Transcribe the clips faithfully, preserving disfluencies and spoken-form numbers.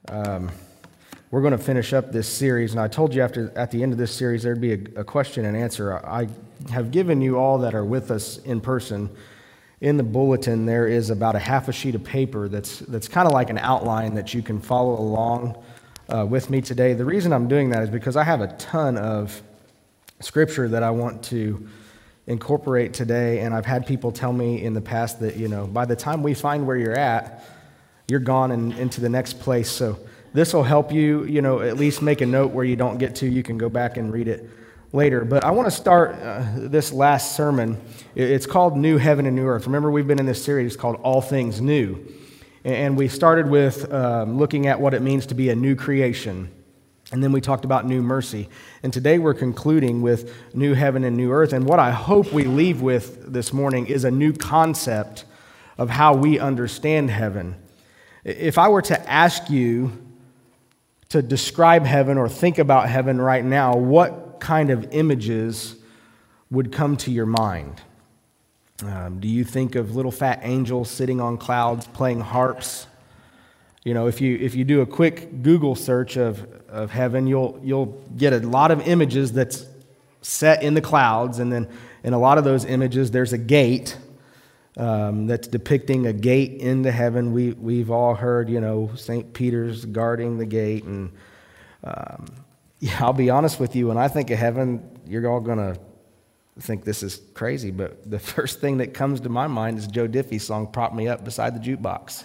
Um, we're going to finish up this series, and I told you after at the end of this series there'd be a, a question and answer. I have given you all that are with us in person. In the bulletin, there is about a half a sheet of paper that's that's kind of like an outline that you can follow along uh, with me today. The reason I'm doing that is because I have a ton of scripture that I want to incorporate today, and I've had people tell me in the past that, you know, by the time we find where you're at, you're gone and into the next place. So this will help you, you know, at least make a note where you don't get to. You can go back and read it later. But I want to start uh, this last sermon. It's called New Heaven and New Earth. Remember, we've been in this series called All Things New. And we started with um, looking at what it means to be a new creation. And then we talked about new mercy. And today we're concluding with new heaven and new earth. And what I hope we leave with this morning is a new concept of how we understand heaven. If I were to ask you to describe heaven or think about heaven right now, what kind of images would come to your mind? Um, do you think of little fat angels sitting on clouds playing harps? You know, if you if you do a quick Google search of, of heaven, you'll you'll get a lot of images that's set in the clouds, and then in a lot of those images, there's a gate um, that's depicting a gate into heaven. We we've all heard, you know, Saint Peter's guarding the gate, and um, yeah, I'll be honest with you. When I think of heaven, you're all gonna think this is crazy, but the first thing that comes to my mind is Joe Diffie's song "Prop Me Up Beside the Jukebox."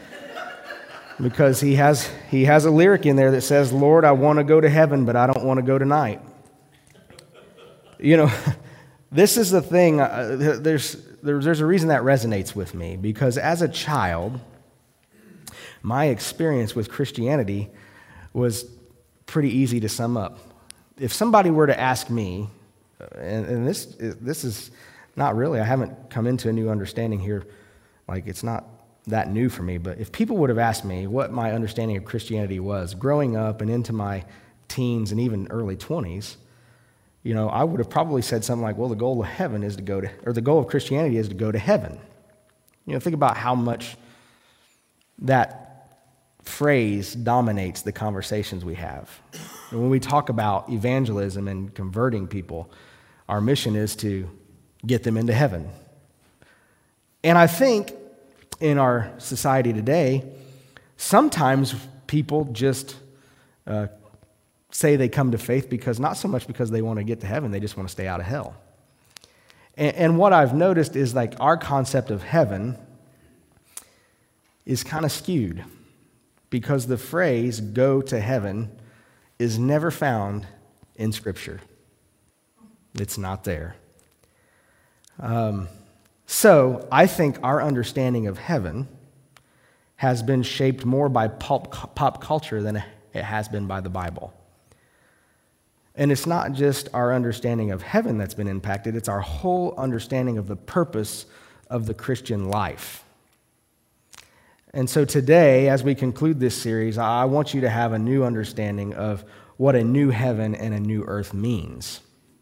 Because he has he has a lyric in there that says, "Lord, I want to go to heaven, but I don't want to go tonight." You know, this is the thing. Uh, there's, there's there's a reason that resonates with me, because as a child, my experience with Christianity was pretty easy to sum up. If somebody were to ask me, and, and this this is not really, I haven't come into a new understanding here. Like, it's not that new for me, but if people would have asked me what my understanding of Christianity was growing up and into my teens and even early twenties, you know, I would have probably said something like, well, the goal of heaven is to go to, or the goal of Christianity is to go to heaven. You know, think about how much that phrase dominates the conversations we have. And when we talk about evangelism and converting people, our mission is to get them into heaven. And I think in our society today, sometimes people just uh, say they come to faith because not so much because they want to get to heaven, they just want to stay out of hell. And, and what I've noticed is, like, our concept of heaven is kind of skewed, because the phrase "go to heaven" is never found in Scripture. It's not there. Um, So I think our understanding of heaven has been shaped more by pop, pop culture than it has been by the Bible. And it's not just our understanding of heaven that's been impacted, it's our whole understanding of the purpose of the Christian life. And so today, as we conclude this series, I want you to have a new understanding of what a new heaven and a new earth means.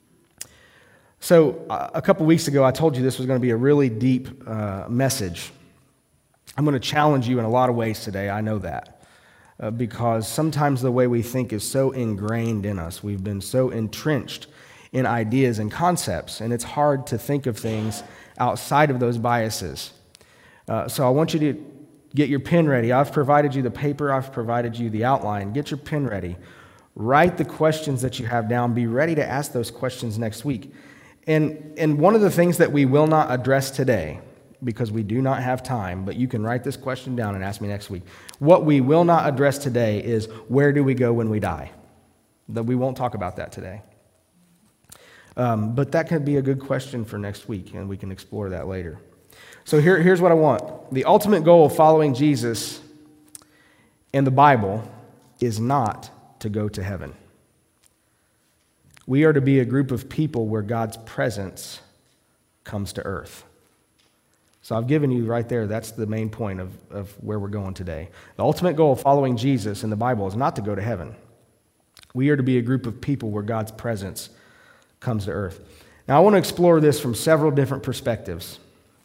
So uh, a couple weeks ago, I told you this was going to be a really deep uh, message. I'm going to challenge you in a lot of ways today, I know that, uh, because sometimes the way we think is so ingrained in us. We've been so entrenched in ideas and concepts, and it's hard to think of things outside of those biases. Uh, so I want you to get your pen ready. I've provided you the paper. I've provided you the outline. Get your pen ready. Write the questions that you have down. Be ready to ask those questions next week. And and one of the things that we will not address today, because we do not have time, but you can write this question down and ask me next week. What we will not address today is, where do we go when we die? That we won't talk about that today. Um, but that could be a good question for next week, and we can explore that later. So here, here's what I want. The ultimate goal of following Jesus in the Bible is not to go to heaven. We are to be a group of people where God's presence comes to earth. So I've given you right there, that's the main point of, of where we're going today. The ultimate goal of following Jesus in the Bible is not to go to heaven. We are to be a group of people where God's presence comes to earth. Now I want to explore this from several different perspectives.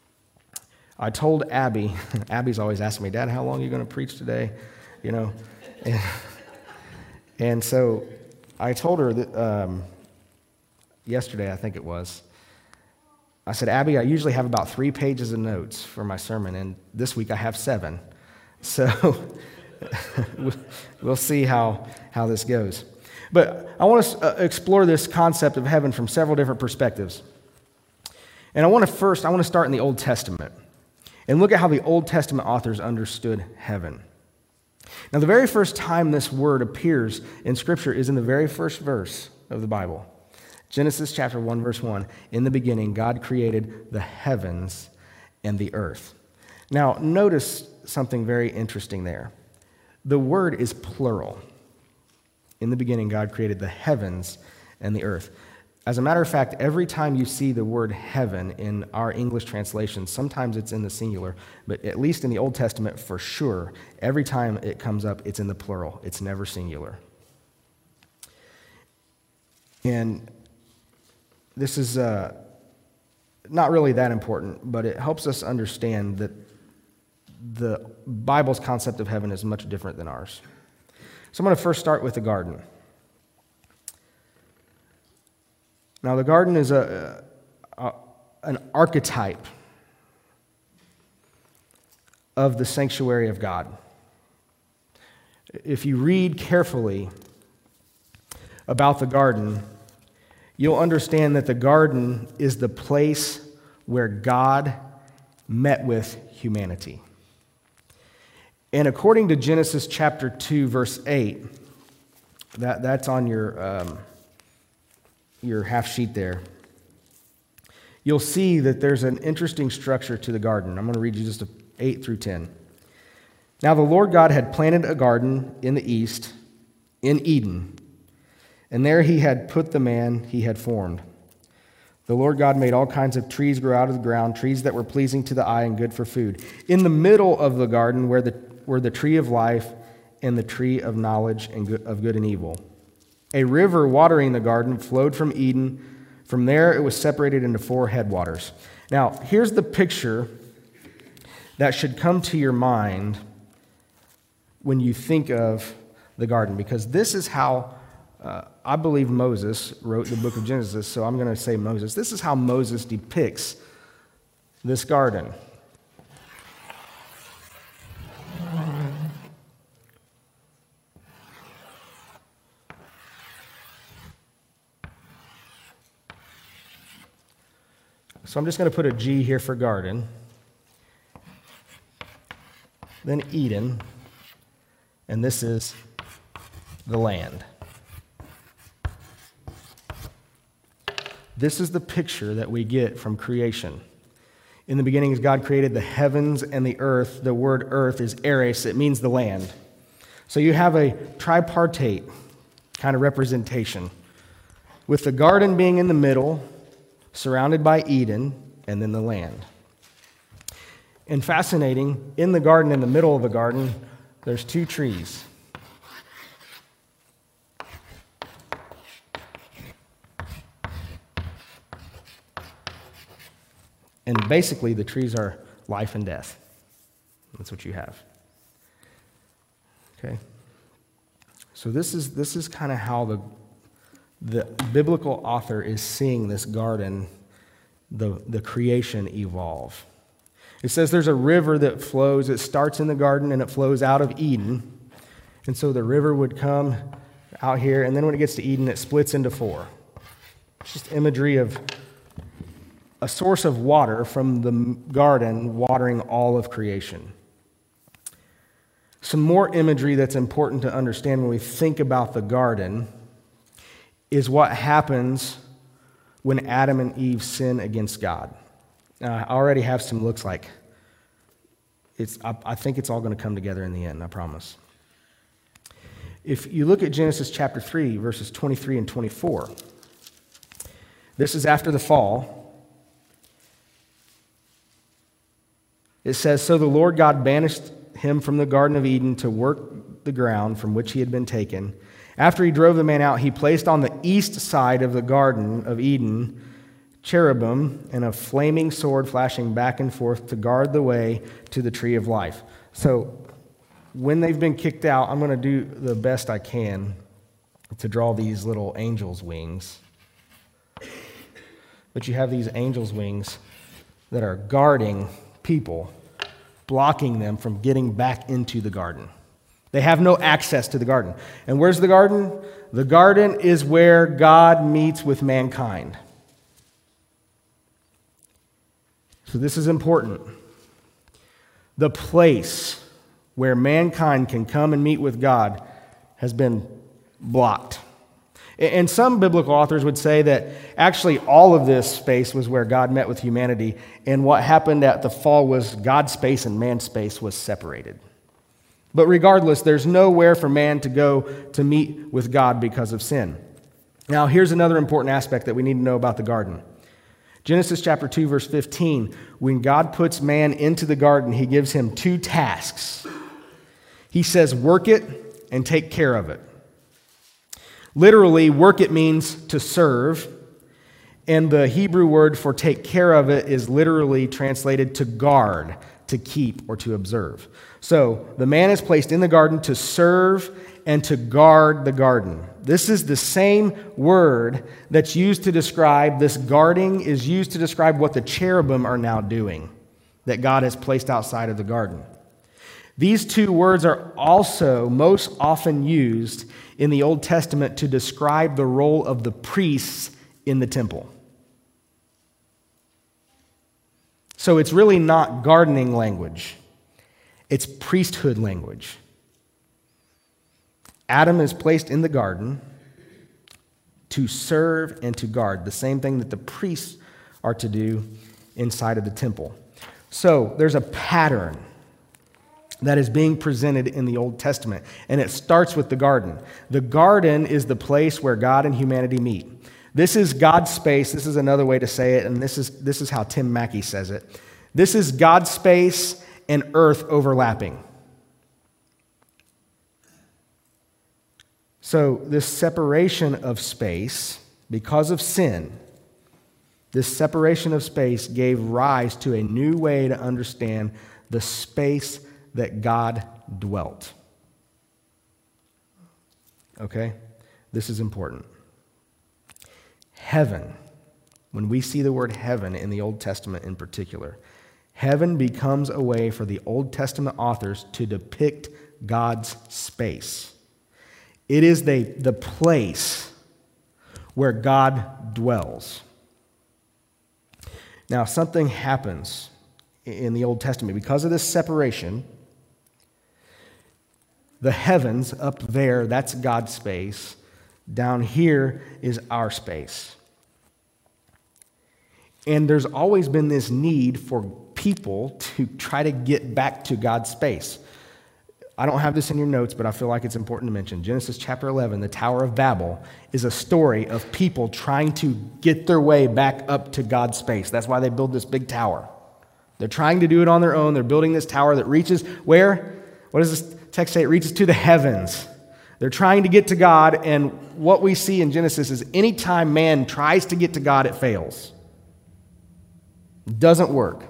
I told Abby, Abby's always asking me, Dad, how long are you going to preach today? You know, And, and so I told her that um, yesterday, I think it was, I said, Abby, I usually have about three pages of notes for my sermon, and this week I have seven. So we'll see how, how this goes. But I want to explore this concept of heaven from several different perspectives. And I want to first, I want to start in the Old Testament and look at how the Old Testament authors understood heaven. Now, the very first time this word appears in Scripture is in the very first verse of the Bible. Genesis chapter one, verse one. In the beginning, God created the heavens and the earth. Now, notice something very interesting there. The word is plural. In the beginning, God created the heavens and the earth. As a matter of fact, every time you see the word heaven in our English translation, sometimes it's in the singular, but at least in the Old Testament, for sure, every time it comes up, it's in the plural. It's never singular. And this is uh, not really that important, but it helps us understand that the Bible's concept of heaven is much different than ours. So I'm going to first start with the garden. Now, the garden is a, a, an archetype of the sanctuary of God. If you read carefully about the garden, you'll understand that the garden is the place where God met with humanity. And according to Genesis chapter two, verse eight, that, that's on your... Um, your half sheet there, you'll see that there's an interesting structure to the garden. I'm going to read you just eight through ten. Now the Lord God had planted a garden in the east, in Eden, and there he had put the man he had formed. The Lord God made all kinds of trees grow out of the ground, trees that were pleasing to the eye and good for food. In the middle of the garden were the, were the tree of life and the tree of knowledge and good, of good and evil. A river watering the garden flowed from Eden. From there, it was separated into four headwaters. Now, here's the picture that should come to your mind when you think of the garden, because this is how uh, I believe Moses wrote the book of Genesis, so I'm going to say Moses. This is how Moses depicts this garden. So I'm just going to put a G here for garden, then Eden, and this is the land. This is the picture that we get from creation. In the beginning, as God created the heavens and the earth, the word earth is eris, it means the land. So you have a tripartite kind of representation, with the garden being in the middle, surrounded by Eden, and then the land. And fascinating, in the garden, in the middle of the garden, there's two trees. And basically, the trees are life and death. That's what you have. Okay? So this is this is kind of how the The biblical author is seeing this garden, the, the creation, evolve. It says there's a river that flows. It starts in the garden and it flows out of Eden. And so the river would come out here, and then when it gets to Eden, it splits into four. It's just imagery of a source of water from the garden watering all of creation. Some more imagery that's important to understand when we think about the garden is what happens when Adam and Eve sin against God. Now, I already have some looks like. It's, I, I think it's all going to come together in the end, I promise. If you look at Genesis chapter three, verses twenty-three and twenty-four, this is after the fall. It says, "So the Lord God banished him from the Garden of Eden to work the ground from which he had been taken. After he drove the man out, he placed on the east side of the Garden of Eden cherubim and a flaming sword flashing back and forth to guard the way to the tree of life." So when they've been kicked out, I'm going to do the best I can to draw these little angels' wings. But you have these angels' wings that are guarding people, blocking them from getting back into the garden. They have no access to the garden. And where's the garden? The garden is where God meets with mankind. So this is important. The place where mankind can come and meet with God has been blocked. And some biblical authors would say that actually all of this space was where God met with humanity, and what happened at the fall was God's space and man's space was separated. But regardless, there's nowhere for man to go to meet with God because of sin. Now, here's another important aspect that we need to know about the garden. Genesis chapter two, verse fifteen, when God puts man into the garden, he gives him two tasks. He says, work it and take care of it. Literally, work it means to serve, and the Hebrew word for take care of it is literally translated to guard, to keep, or to observe. So, the man is placed in the garden to serve and to guard the garden. This is the same word that's used to describe, this guarding is used to describe what the cherubim are now doing, that God has placed outside of the garden. These two words are also most often used in the Old Testament to describe the role of the priests in the temple. So it's really not gardening language. It's priesthood language. Adam is placed in the garden to serve and to guard, the same thing that the priests are to do inside of the temple. So there's a pattern that is being presented in the Old Testament, and it starts with the garden. The garden is the place where God and humanity meet. This is God's space. This is another way to say it, and this is, this is how Tim Mackey says it. This is God's space and earth overlapping. So this separation of space, because of sin, this separation of space gave rise to a new way to understand the space that God dwelt. Okay? This is important. Heaven, when we see the word heaven in the Old Testament in particular, heaven becomes a way for the Old Testament authors to depict God's space. It is the, the place where God dwells. Now, something happens in the Old Testament. Because of this separation, the heavens up there, that's God's space. Down here is our space. And there's always been this need for people to try to get back to God's space. I don't have this in your notes, but I feel like it's important to mention. Genesis chapter eleven, the Tower of Babel, is a story of people trying to get their way back up to God's space. That's why they build this big tower. They're trying to do it on their own. They're building this tower that reaches where? What does this text say? It reaches to the heavens. They're trying to get to God, and what we see in Genesis is anytime man tries to get to God, it fails. It doesn't work.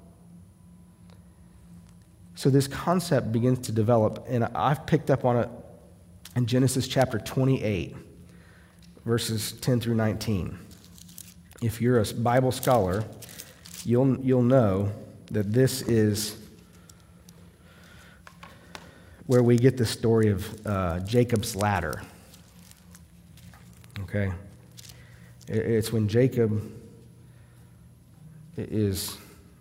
So this concept begins to develop, and I've picked up on it in Genesis chapter twenty-eight, verses ten through nineteen. If you're a Bible scholar, you'll, you'll know that this is where we get the story of uh, Jacob's ladder. Okay? It's when Jacob is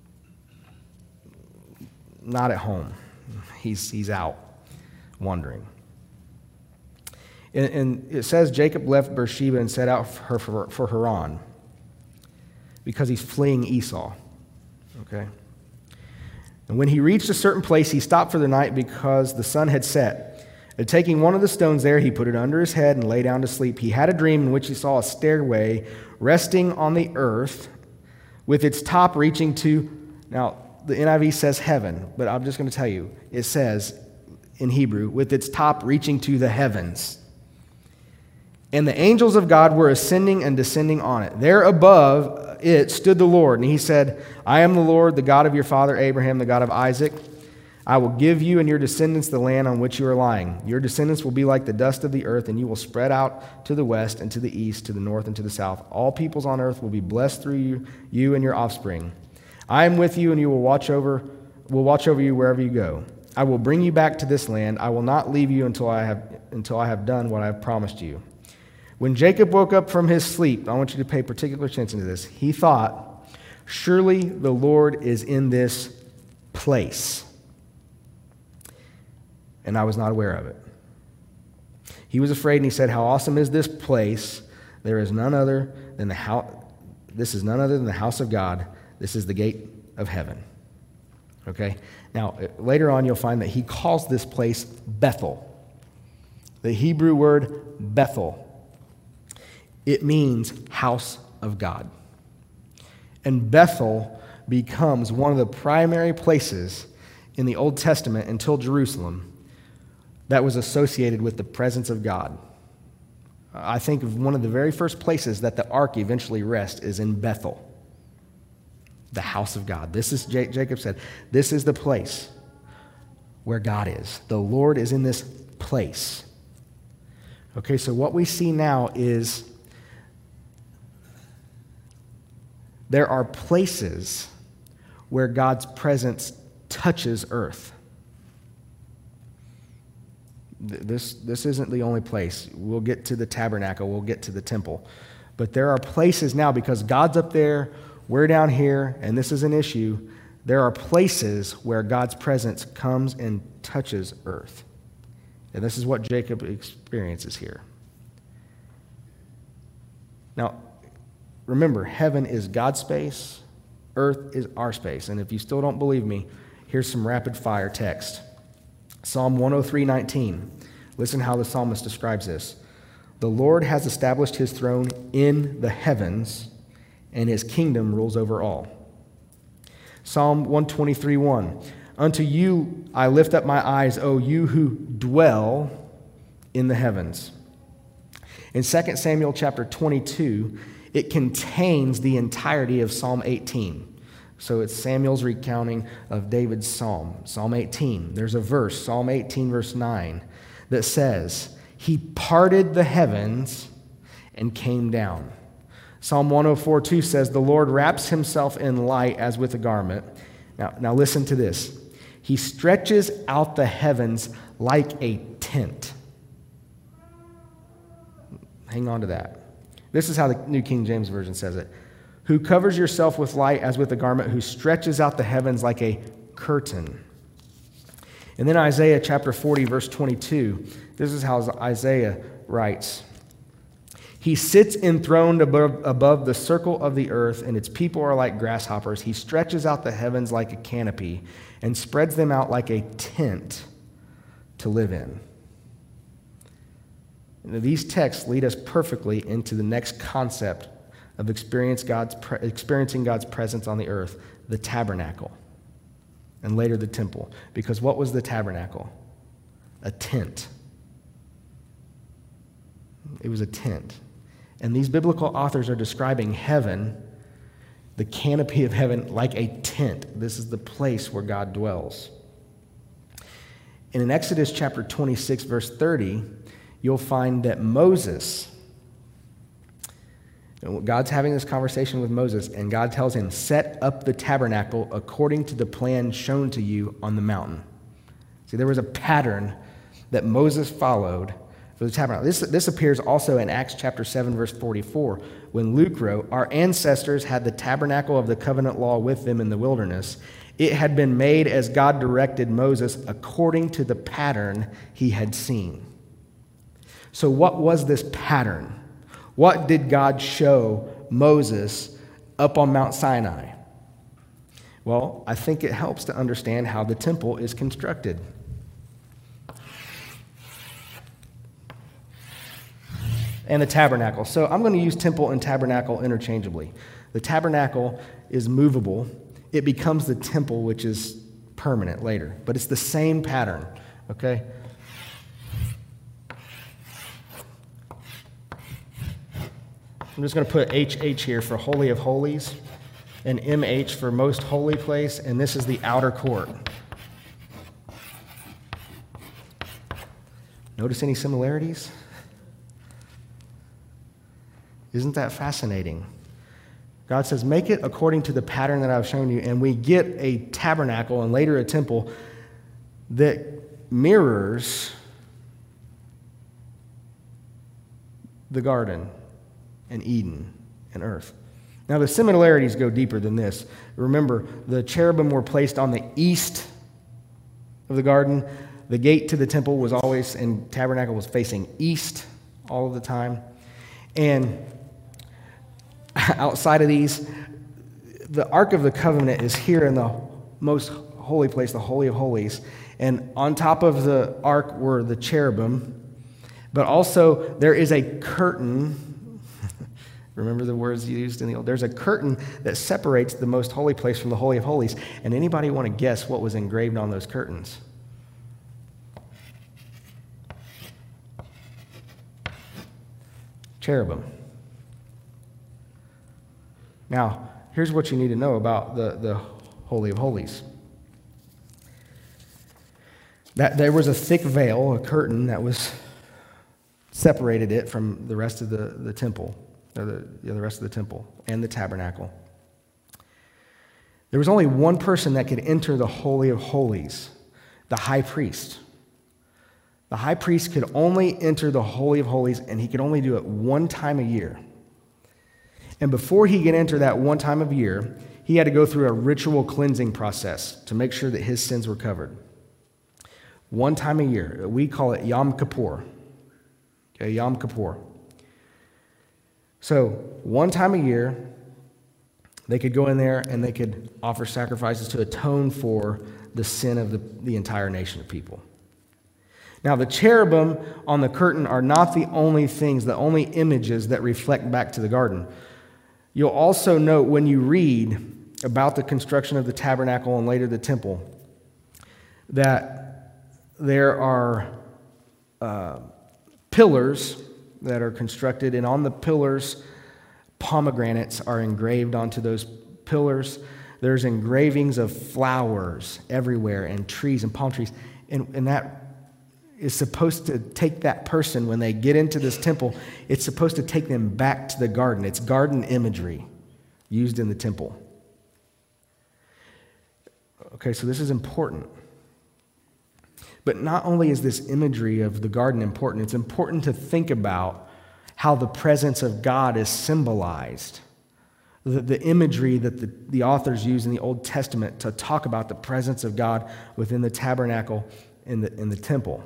not at home. He's, he's out wandering. And, and it says Jacob left Beersheba and set out for, for, for Haran because he's fleeing Esau. Okay? And when he reached a certain place, he stopped for the night because the sun had set. And taking one of the stones there, he put it under his head and lay down to sleep. He had a dream in which he saw a stairway resting on the earth with its top reaching to, now the N I V says heaven, but I'm just going to tell you, it says in Hebrew, with its top reaching to the heavens. And the angels of God were ascending and descending on it. There above it stood the Lord, and he said, I am the Lord, the God of your father Abraham, the God of Isaac. I will give you and your descendants the land on which you are lying. Your descendants will be like the dust of the earth, and you will spread out to the west and to the east, to the north and to the south. All peoples on earth will be blessed through you, you and your offspring. I am with you, and you will watch over, will watch over you wherever you go. I will bring you back to this land. I will not leave you until I have until I have done what I have promised you. When Jacob woke up from his sleep, I want you to pay particular attention to this. He thought, surely the Lord is in this place. And I was not aware of it. He was afraid, and he said, how awesome is this place? There is none other than the house. This is none other than the house of God. This is the gate of heaven. Okay? Now, later on, you'll find that he calls this place Bethel. The Hebrew word Bethel. It means house of God. And Bethel becomes one of the primary places in the Old Testament until Jerusalem that was associated with the presence of God. I think of one of the very first places that the ark eventually rests is in Bethel, the house of God. This is, Jacob said, this is the place where God is. The Lord is in this place. Okay, so what we see now is there are places where God's presence touches earth. This, this isn't the only place. We'll get to the tabernacle, we'll get to the temple. But there are places now, because God's up there, we're down here, and this is an issue. There are places where God's presence comes and touches earth. And this is what Jacob experiences here. Now, remember, heaven is God's space, earth is our space. And if you still don't believe me, here's some rapid fire text. Psalm one oh three nineteen. Listen how the psalmist describes this. The Lord has established his throne in the heavens, and his kingdom rules over all. Psalm one twenty-three one. Unto you I lift up my eyes, O you who dwell in the heavens. In Second Samuel chapter twenty-two, it contains the entirety of Psalm eighteen. So it's Samuel's recounting of David's psalm, Psalm eighteen. There's a verse, Psalm eighteen, verse nine, that says, he parted the heavens and came down. Psalm one oh four two says, the Lord wraps himself in light as with a garment. Now, now listen to this. He stretches out the heavens like a tent. Hang on to that. This is how the New King James Version says it. Who covers yourself with light as with a garment, who stretches out the heavens like a curtain. And then Isaiah chapter forty, verse twenty-two. This is how Isaiah writes. He sits enthroned above, above the circle of the earth, and its people are like grasshoppers. He stretches out the heavens like a canopy and spreads them out like a tent to live in. Now, these texts lead us perfectly into the next concept of experience God's pre- experiencing God's presence on the earth, the tabernacle, and later the temple. Because what was the tabernacle? A tent. It was a tent. And these biblical authors are describing heaven, the canopy of heaven, like a tent. This is the place where God dwells. And in Exodus chapter twenty-six, verse thirty, you'll find that Moses, God's having this conversation with Moses, and God tells him, set up the tabernacle according to the plan shown to you on the mountain. See, there was a pattern that Moses followed for the tabernacle. This, this appears also in Acts chapter seven, verse forty-four, when Luke wrote, our ancestors had the tabernacle of the covenant law with them in the wilderness. It had been made as God directed Moses according to the pattern he had seen. So what was this pattern? What did God show Moses up on Mount Sinai? Well, I think it helps to understand how the temple is constructed. And the tabernacle. So I'm going to use temple and tabernacle interchangeably. The tabernacle is movable. It becomes the temple, which is permanent later. But it's the same pattern, okay? I'm just going to put H H here for Holy of Holies and M H for Most Holy Place, and this is the outer court. Notice any similarities? Isn't that fascinating? God says, make it according to the pattern that I've shown you, and we get a tabernacle and later a temple that mirrors the garden and Eden and earth. Now, the similarities go deeper than this. Remember, the cherubim were placed on the east of the garden. The gate to the temple was always, and tabernacle was facing east all of the time. And outside of these, the Ark of the Covenant is here in the most holy place, the Holy of Holies. And on top of the Ark were the cherubim. But also, there is a curtain. Remember the words used in the old? There's a curtain that separates the most holy place from the Holy of Holies. And anybody want to guess what was engraved on those curtains? Cherubim. Now, here's what you need to know about the, the Holy of Holies. That there was a thick veil, a curtain that was separated it from the rest of the, the temple. Or the, yeah, the rest of the temple and the tabernacle. There was only one person that could enter the Holy of Holies, the high priest. The high priest could only enter the Holy of Holies, and he could only do it one time a year. And before he could enter that one time of year, he had to go through a ritual cleansing process to make sure that his sins were covered. One time a year. We call it Yom Kippur. Okay, Yom Kippur. So, one time a year, they could go in there and they could offer sacrifices to atone for the sin of the, the entire nation of people. Now, the cherubim on the curtain are not the only things, the only images that reflect back to the garden. You'll also note when you read about the construction of the tabernacle and later the temple, that there are uh, pillars that are constructed, and on the pillars, pomegranates are engraved onto those pillars. There's engravings of flowers everywhere, and trees and palm trees, and, and that is supposed to take that person, when they get into this temple, it's supposed to take them back to the garden. It's garden imagery used in the temple. Okay, so this is important. But not only is this imagery of the garden important, it's important to think about how the presence of God is symbolized. The, the imagery that the, the authors use in the Old Testament to talk about the presence of God within the tabernacle in the, in the temple.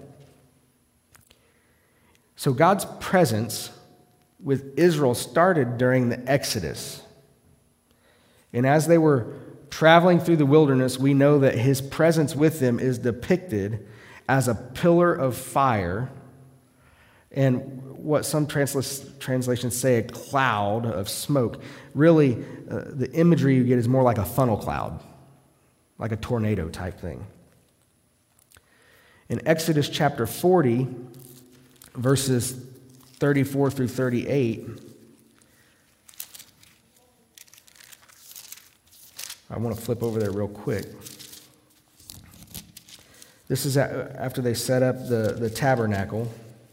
So God's presence with Israel started during the Exodus. And as they were traveling through the wilderness, we know that his presence with them is depicted as a pillar of fire, and what some transla- translations say, a cloud of smoke. Really, uh, the imagery you get is more like a funnel cloud, like a tornado type thing. In Exodus chapter forty, verses thirty-four through thirty-eight, I want to flip over there real quick. This is after they set up the, the tabernacle.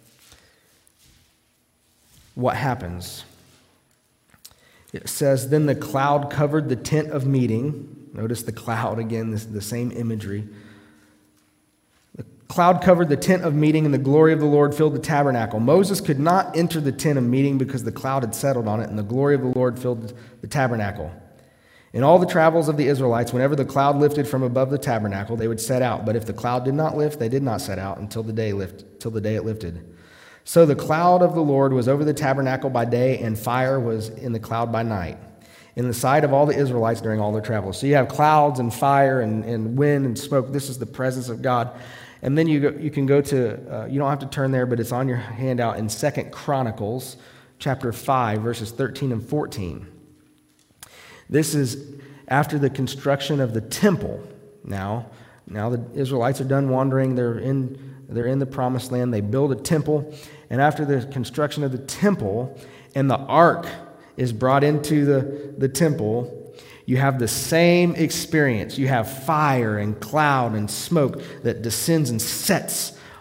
What happens? It says, then the cloud covered the tent of meeting. Notice the cloud again, this, the same imagery. The cloud covered the tent of meeting, and the glory of the Lord filled the tabernacle. Moses could not enter the tent of meeting because the cloud had settled on it, and the glory of the Lord filled the tabernacle. In all the travels of the Israelites, whenever the cloud lifted from above the tabernacle, they would set out. But if the cloud did not lift, they did not set out until the day lift, till the day it lifted. So the cloud of the Lord was over the tabernacle by day, and fire was in the cloud by night, in the sight of all the Israelites during all their travels. So you have clouds and fire and, and wind and smoke. This is the presence of God. And then you go, you can go to, uh, you don't have to turn there, but it's on your handout in Second Chronicles chapter five, verses thirteen and fourteen. This is after the construction of the temple. Now, now the Israelites are done wandering. They're in, they're in the promised land. They build a temple. And after the construction of the temple and the ark is brought into the, the temple, you have the same experience. You have fire and cloud and smoke that descends and sets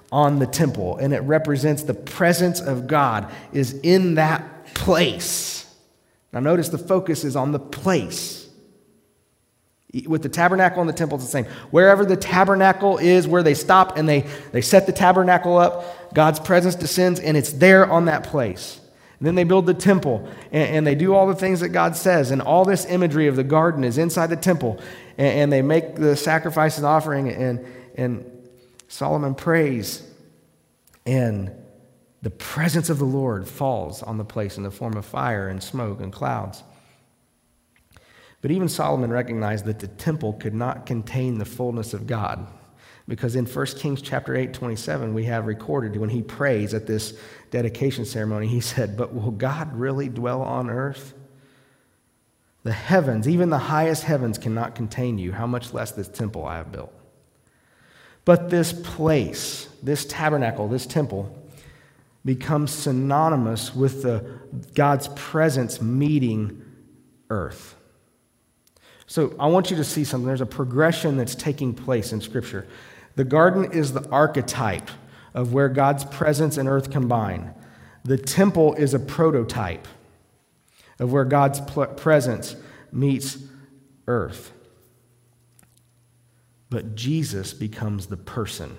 on the temple, and it represents the presence of God is in that place. Now notice the focus is on the place. With the tabernacle and the temple, it's the same. Wherever the tabernacle is, where they stop and they, they set the tabernacle up, God's presence descends, and it's there on that place. And then they build the temple, and, and they do all the things that God says, and all this imagery of the garden is inside the temple, and, and they make the sacrifice and offering, and, and Solomon prays, and the presence of the Lord falls on the place in the form of fire and smoke and clouds. But even Solomon recognized that the temple could not contain the fullness of God, because in First Kings chapter eight, twenty-seven, we have recorded when he prays at this dedication ceremony, he said, "But will God really dwell on earth? The heavens, even the highest heavens, cannot contain you, how much less this temple I have built." But this place, this tabernacle, this temple, becomes synonymous with the God's presence meeting earth. So I want you to see something. There's a progression that's taking place in Scripture. The garden is the archetype of where God's presence and earth combine. The temple is a prototype of where God's pl- presence meets earth. But Jesus becomes the person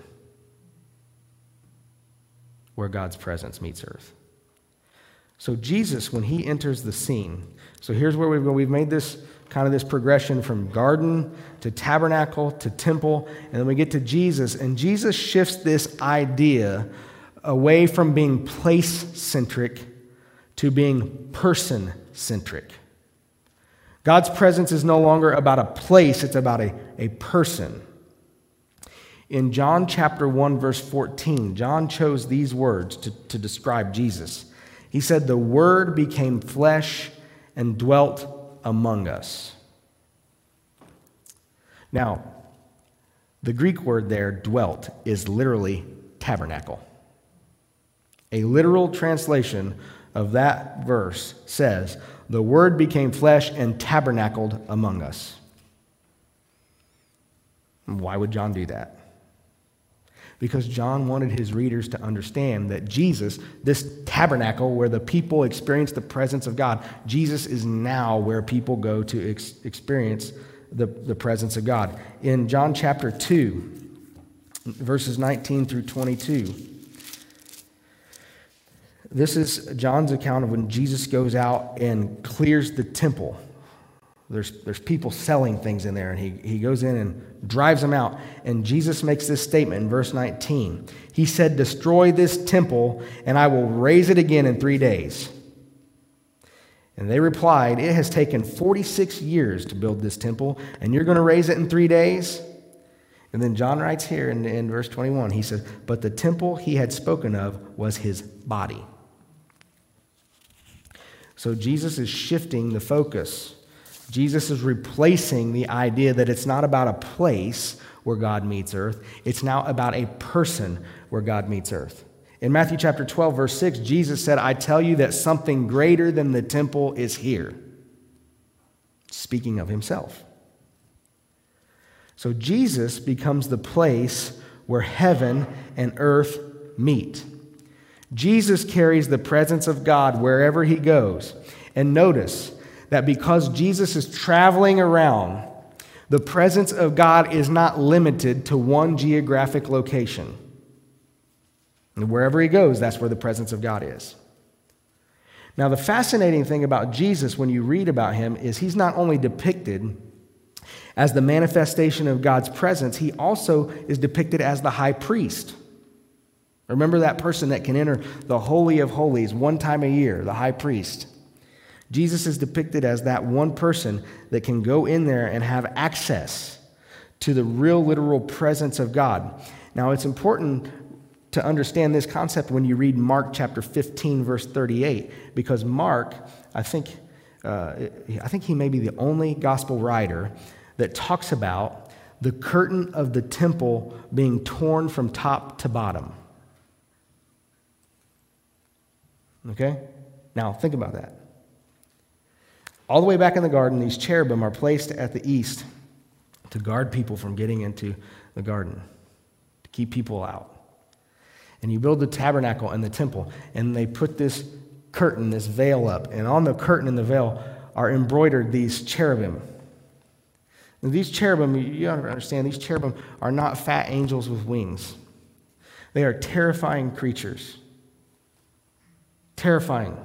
where God's presence meets earth. So Jesus, when he enters the scene, so here's where we've go. We've made this kind of this progression from garden to tabernacle to temple, and then we get to Jesus, and Jesus shifts this idea away from being place-centric to being person-centric. God's presence is no longer about a place, it's about a, a person. In John chapter one, verse fourteen, John chose these words to, to describe Jesus. He said, "The Word became flesh and dwelt among us." Now, the Greek word there, dwelt, is literally tabernacle. A literal translation of that verse says, "The Word became flesh and tabernacled among us." Why would John do that? Because John wanted his readers to understand that Jesus, this tabernacle where the people experience the presence of God, Jesus is now where people go to ex- experience the, the presence of God. In John chapter two, verses nineteen through twenty-two, this is John's account of when Jesus goes out and clears the temple. There's, there's people selling things in there, and he, he goes in and drives them out. And Jesus makes this statement in verse nineteen. He said, "Destroy this temple, and I will raise it again in three days. And they replied, "It has taken forty-six years to build this temple, and you're going to raise it in three days?" And then John writes here in, in verse twenty-one, he says, "But the temple he had spoken of was his body." So Jesus is shifting the focus. Jesus is replacing the idea that it's not about a place where God meets earth. It's now about a person where God meets earth. In Matthew chapter twelve, verse six, Jesus said, "I tell you that something greater than the temple is here." Speaking of himself. So Jesus becomes the place where heaven and earth meet. Jesus carries the presence of God wherever he goes. And notice that because Jesus is traveling around, the presence of God is not limited to one geographic location. And wherever he goes, that's where the presence of God is. Now, the fascinating thing about Jesus when you read about him is he's not only depicted as the manifestation of God's presence, he also is depicted as the high priest. Remember that person that can enter the Holy of Holies one time a year, the high priest. Jesus is depicted as that one person that can go in there and have access to the real literal presence of God. Now, it's important to understand this concept when you read Mark chapter fifteen, verse thirty-eight, because Mark, I think, uh, I think he may be the only gospel writer that talks about the curtain of the temple being torn from top to bottom. Okay? Now, think about that. All the way back in the garden, these cherubim are placed at the east to guard people from getting into the garden, to keep people out. And you build the tabernacle and the temple, and they put this curtain, this veil up, and on the curtain and the veil are embroidered these cherubim. And these cherubim, you have to understand, these cherubim are not fat angels with wings. They are terrifying creatures. Terrifying.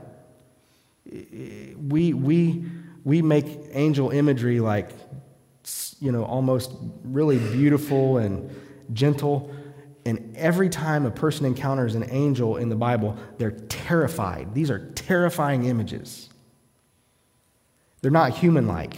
We, we, we make angel imagery like, you know, almost really beautiful and gentle. And every time a person encounters an angel in the Bible, they're terrified. These are terrifying images. They're not human-like.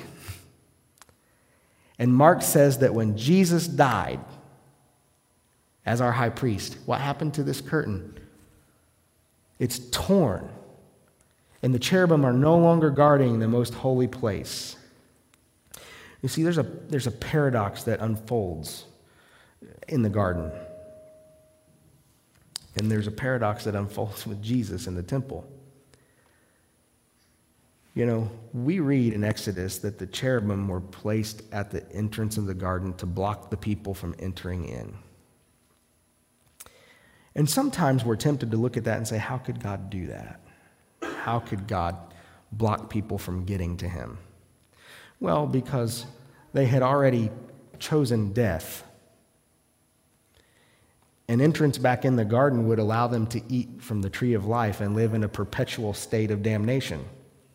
And Mark says that when Jesus died as our high priest, what happened to this curtain? It's torn. And the cherubim are no longer guarding the most holy place. You see, there's a, there's a paradox that unfolds in the garden. And there's a paradox that unfolds with Jesus in the temple. You know, we read in Exodus that the cherubim were placed at the entrance of the garden to block the people from entering in. And sometimes we're tempted to look at that and say, how could God do that? How could God block people from getting to him? Well, because they had already chosen death. An entrance back in the garden would allow them to eat from the tree of life and live in a perpetual state of damnation.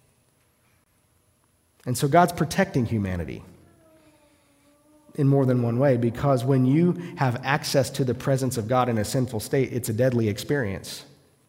And so God's protecting humanity in more than one way, because when you have access to the presence of God in a sinful state, it's a deadly experience.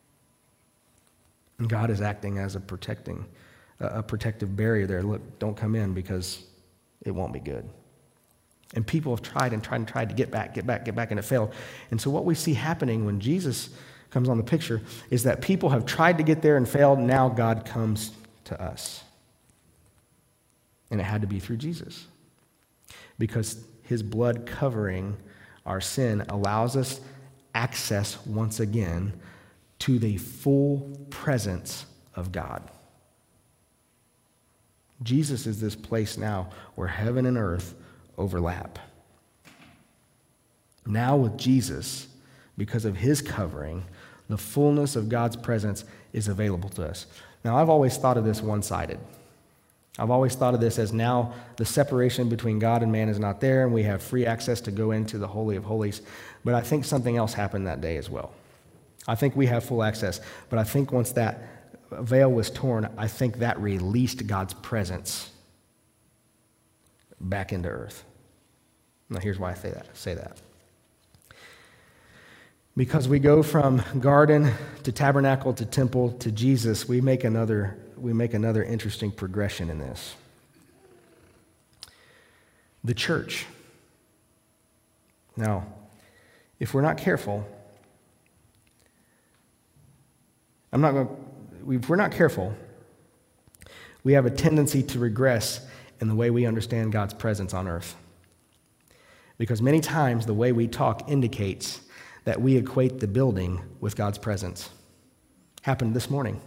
And God is acting as a protecting, a protective barrier there. Look, don't come in because it won't be good. And people have tried and tried and tried to get back, get back, get back, and it failed. And so what we see happening when Jesus comes on the picture is that people have tried to get there and failed. Now God comes to us. And it had to be through Jesus. Because his blood covering our sin allows us access once again to the full presence of God. Jesus is this place now where heaven and earth overlap. Now with Jesus, because of his covering, the fullness of God's presence is available to us. Now, I've always thought of this one-sided. I've always thought of this as now the separation between God and man is not there, and we have free access to go into the Holy of Holies. But I think something else happened that day as well. I think we have full access, but I think once that veil was torn, I think that released God's presence back into earth. Now, here's why I say that. Say that. Because we go from garden to tabernacle to temple to Jesus, we make another we make another interesting progression in this. The church. Now, if we're not careful, I'm not going to, if we're not careful, we have a tendency to regress in the way we understand God's presence on earth. Because many times the way we talk indicates that we equate the building with God's presence. Happened this morning.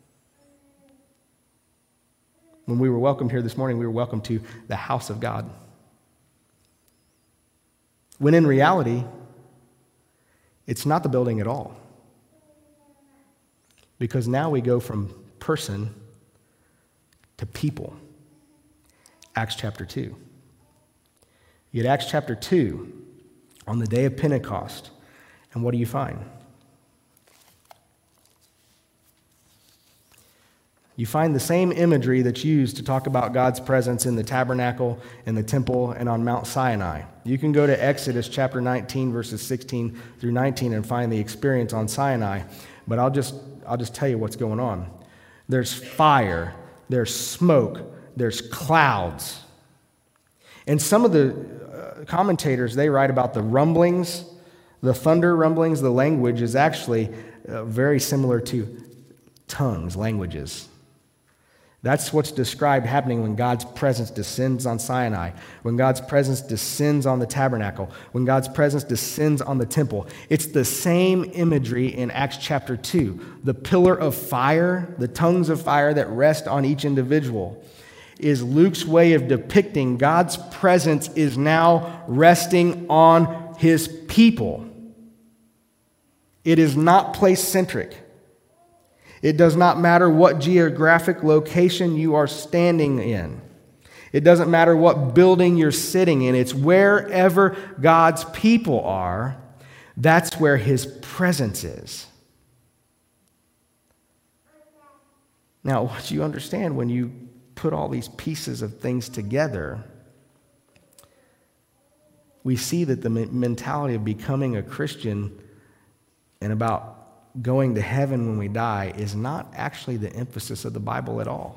When we were welcomed here this morning, we were welcomed to the house of God. When in reality, it's not the building at all. Because now we go from person to people. Acts chapter two. You get Acts chapter two on the day of Pentecost, and what do you find? You find the same imagery that's used to talk about God's presence in the tabernacle and the temple and on Mount Sinai. You can go to Exodus chapter nineteen, verses sixteen through nineteen and find the experience on Sinai, but I'll just, I'll just tell you what's going on. There's fire, there's smoke, there's clouds. And some of the uh, commentators, they write about the rumblings, the thunder rumblings. The language is actually uh, very similar to tongues, languages. That's what's described happening when God's presence descends on Sinai, when God's presence descends on the tabernacle, when God's presence descends on the temple. It's the same imagery in Acts chapter two. The pillar of fire, the tongues of fire that rest on each individual, is Luke's way of depicting God's presence is now resting on his people. It is not place-centric. It does not matter what geographic location you are standing in. It doesn't matter what building you're sitting in. It's wherever God's people are, that's where his presence is. Now, what you understand when you put all these pieces of things together, we see that the mentality of becoming a Christian and about going to heaven when we die is not actually the emphasis of the Bible at all.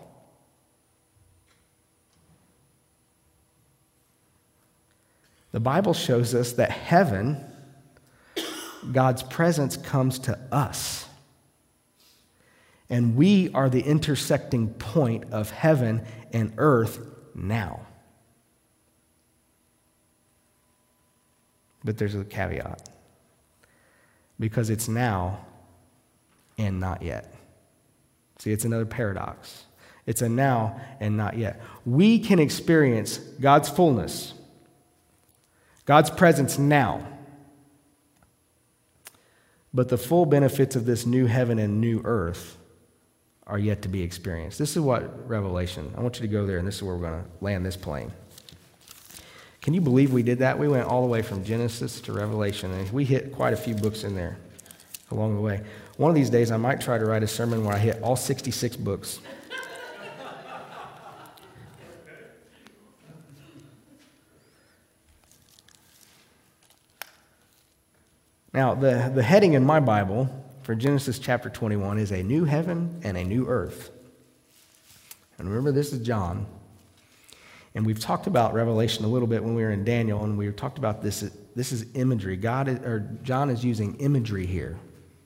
The Bible shows us that heaven, God's presence comes to us. And we are the intersecting point of heaven and earth now. But there's a caveat. Because it's now and not yet. See, it's another paradox. It's a now and not yet. We can experience God's fullness, God's presence now. But the full benefits of this new heaven and new earth are yet to be experienced. This is what Revelation, I want you to go there, and this is where we're going to land this plane. Can you believe we did that? We went all the way from Genesis to Revelation, and we hit quite a few books in there along the way. One of these days, I might try to write a sermon where I hit all sixty-six books. Now, the, the heading in my Bible for Genesis chapter twenty-one is a new heaven and a new earth. And remember, this is John. And we've talked about Revelation a little bit when we were in Daniel, and we talked about this. This is imagery. God is, or John is using imagery here.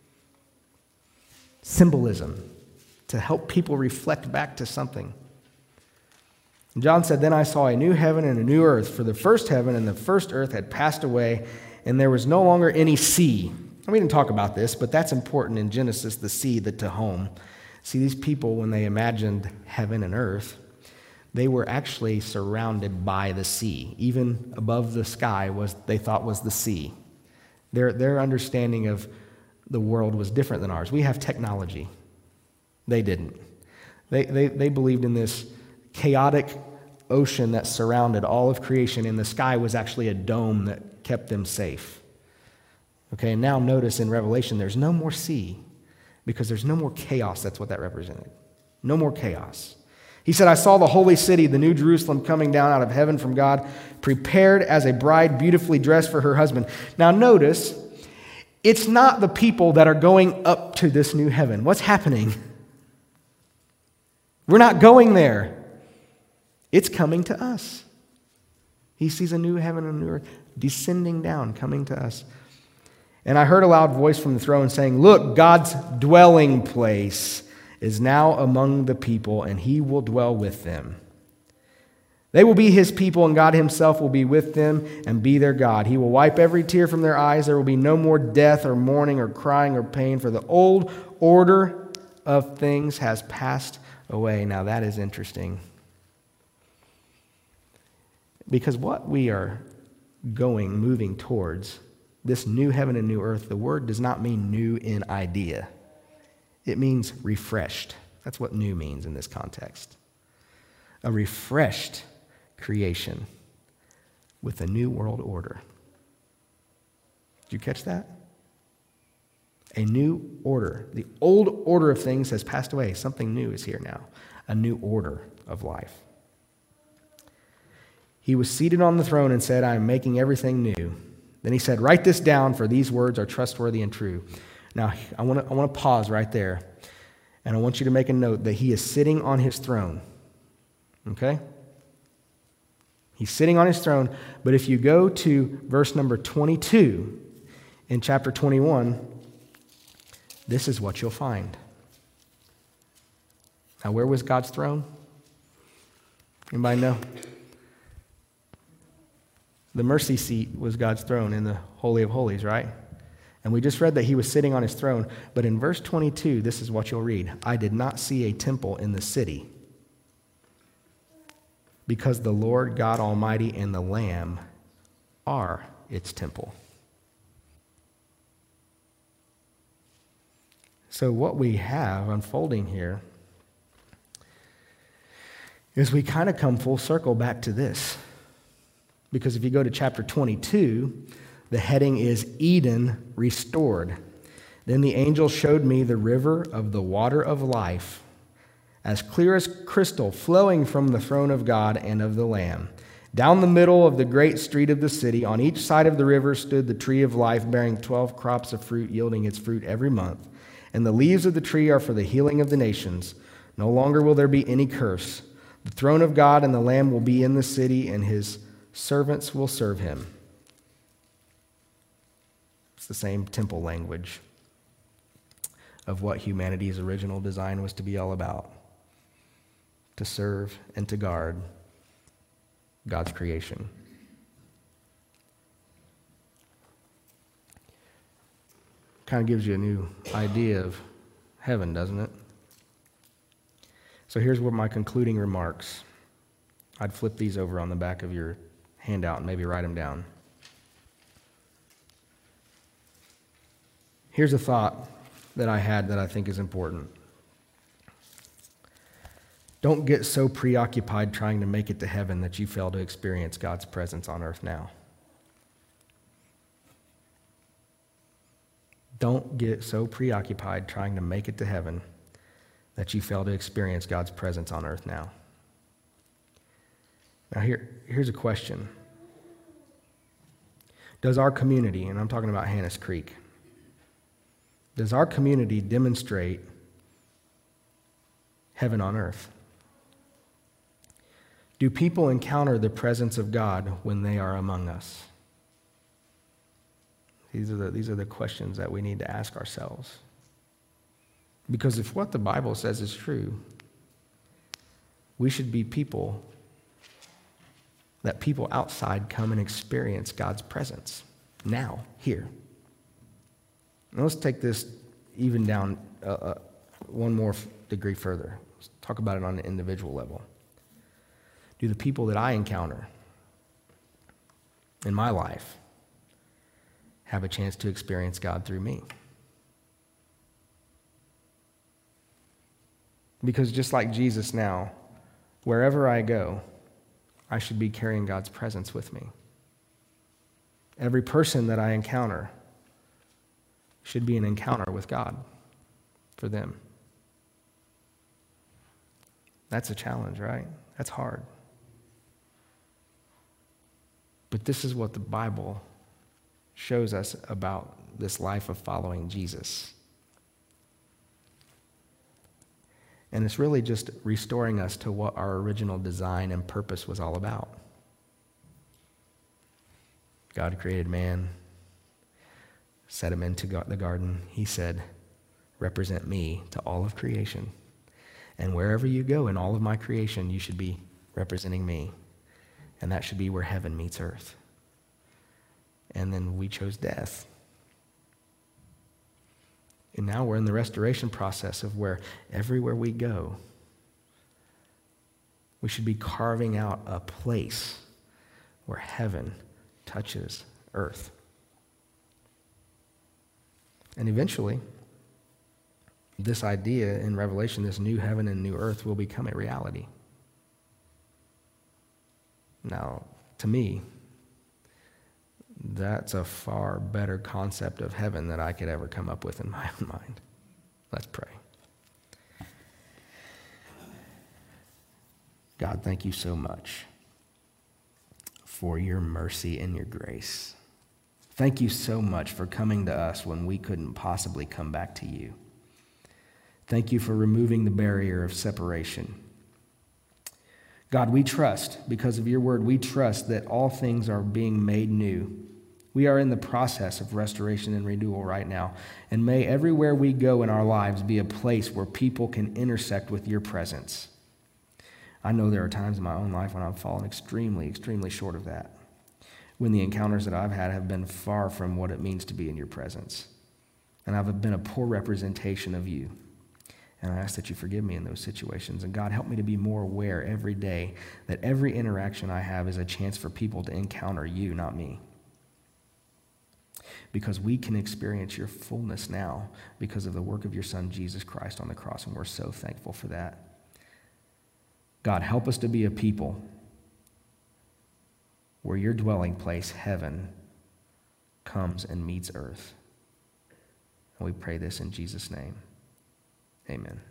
Symbolism to help people reflect back to something. And John said, "Then I saw a new heaven and a new earth, for the first heaven and the first earth had passed away, and there was no longer any sea." And we didn't talk about this, but that's important in Genesis, the sea, the Tehom. See, these people, when they imagined heaven and earth, they were actually surrounded by the sea. Even above the sky was they thought was the sea. Their, their understanding of the world was different than ours. We have technology. They didn't. They, they, they believed in this chaotic ocean that surrounded all of creation, and the sky was actually a dome that kept them safe. Okay, and now notice in Revelation there's no more sea because there's no more chaos. That's what that represented. No more chaos. He said, "I saw the holy city, the new Jerusalem, coming down out of heaven from God, prepared as a bride beautifully dressed for her husband." Now notice, it's not the people that are going up to this new heaven. What's happening? We're not going there. It's coming to us. He sees a new heaven and a new earth descending down, coming to us. "And I heard a loud voice from the throne saying, 'Look, God's dwelling place is now among the people, and he will dwell with them. They will be his people, and God himself will be with them and be their God. He will wipe every tear from their eyes. There will be no more death or mourning or crying or pain, for the old order of things has passed away.'" Now that is interesting. Because what we are going, moving towards, this new heaven and new earth, the word does not mean new in idea. It means refreshed. That's what new means in this context. A refreshed creation with a new world order. Did you catch that? A new order. The old order of things has passed away. Something new is here now. A new order of life. He was seated on the throne and said, "I am making everything new." Then he said, "Write this down, for these words are trustworthy and true." Now, I want to I want to pause right there, and I want you to make a note that he is sitting on his throne. Okay? He's sitting on his throne, but if you go to verse number twenty-two in chapter twenty-one, this is what you'll find. Now, where was God's throne? Anybody know? The mercy seat was God's throne in the Holy of Holies, right? And we just read that he was sitting on his throne. But in verse twenty-two, this is what you'll read. "I did not see a temple in the city, because the Lord God Almighty and the Lamb are its temple." So what we have unfolding here is we kind of come full circle back to this. Because if you go to chapter twenty-two, the heading is Eden Restored. Then the angel showed me the river of the water of life, as clear as crystal, flowing from the throne of God and of the Lamb. Down the middle of the great street of the city, on each side of the river stood the tree of life, bearing twelve crops of fruit, yielding its fruit every month. And the leaves of the tree are for the healing of the nations. No longer will there be any curse. The throne of God and the Lamb will be in the city, and his servants will serve him. It's the same temple language of what humanity's original design was to be all about. To serve and to guard God's creation. Kind of gives you a new idea of heaven, doesn't it? So here's what my concluding remarks. I'd flip these over on the back of your handout and maybe write them down. Here's a thought that I had that I think is important. Don't get so preoccupied trying to make it to heaven that you fail to experience God's presence on earth now. Don't get so preoccupied trying to make it to heaven that you fail to experience God's presence on earth now. Now here, here's a question. Does our community, and I'm talking about Hannis Creek, does our community demonstrate heaven on earth? Do people encounter the presence of God when they are among us? These are the, these are the questions that we need to ask ourselves. Because if what the Bible says is true, we should be people that people outside come and experience God's presence now, here. Now let's take this even down uh, uh, one more degree further. Let's talk about it on an individual level. Do the people that I encounter in my life have a chance to experience God through me? Because just like Jesus now, wherever I go, I should be carrying God's presence with me. Every person that I encounter should be an encounter with God for them. That's a challenge, right? That's hard. But this is what the Bible shows us about this life of following Jesus. And it's really just restoring us to what our original design and purpose was all about. God created man, set him into the garden. He said, represent me to all of creation. And wherever you go in all of my creation, you should be representing me. And that should be where heaven meets earth. And then we chose death. And now we're in the restoration process of where everywhere we go, we should be carving out a place where heaven touches earth. And eventually, this idea in Revelation, this new heaven and new earth, will become a reality. Now, to me, that's a far better concept of heaven than I could ever come up with in my own mind. Let's pray. God, thank you so much for your mercy and your grace. Thank you so much for coming to us when we couldn't possibly come back to you. Thank you for removing the barrier of separation. God, we trust, because of your word, we trust that all things are being made new. We are in the process of restoration and renewal right now. And may everywhere we go in our lives be a place where people can intersect with your presence. I know there are times in my own life when I've fallen extremely, extremely short of that. When the encounters that I've had have been far from what it means to be in your presence. And I've been a poor representation of you. And I ask that you forgive me in those situations. And God, help me to be more aware every day that every interaction I have is a chance for people to encounter you, not me. because we can experience your fullness now because of the work of your Son, Jesus Christ, on the cross, and we're so thankful for that. God, help us to be a people where your dwelling place, heaven, comes and meets earth. And we pray this in Jesus' name. Amen.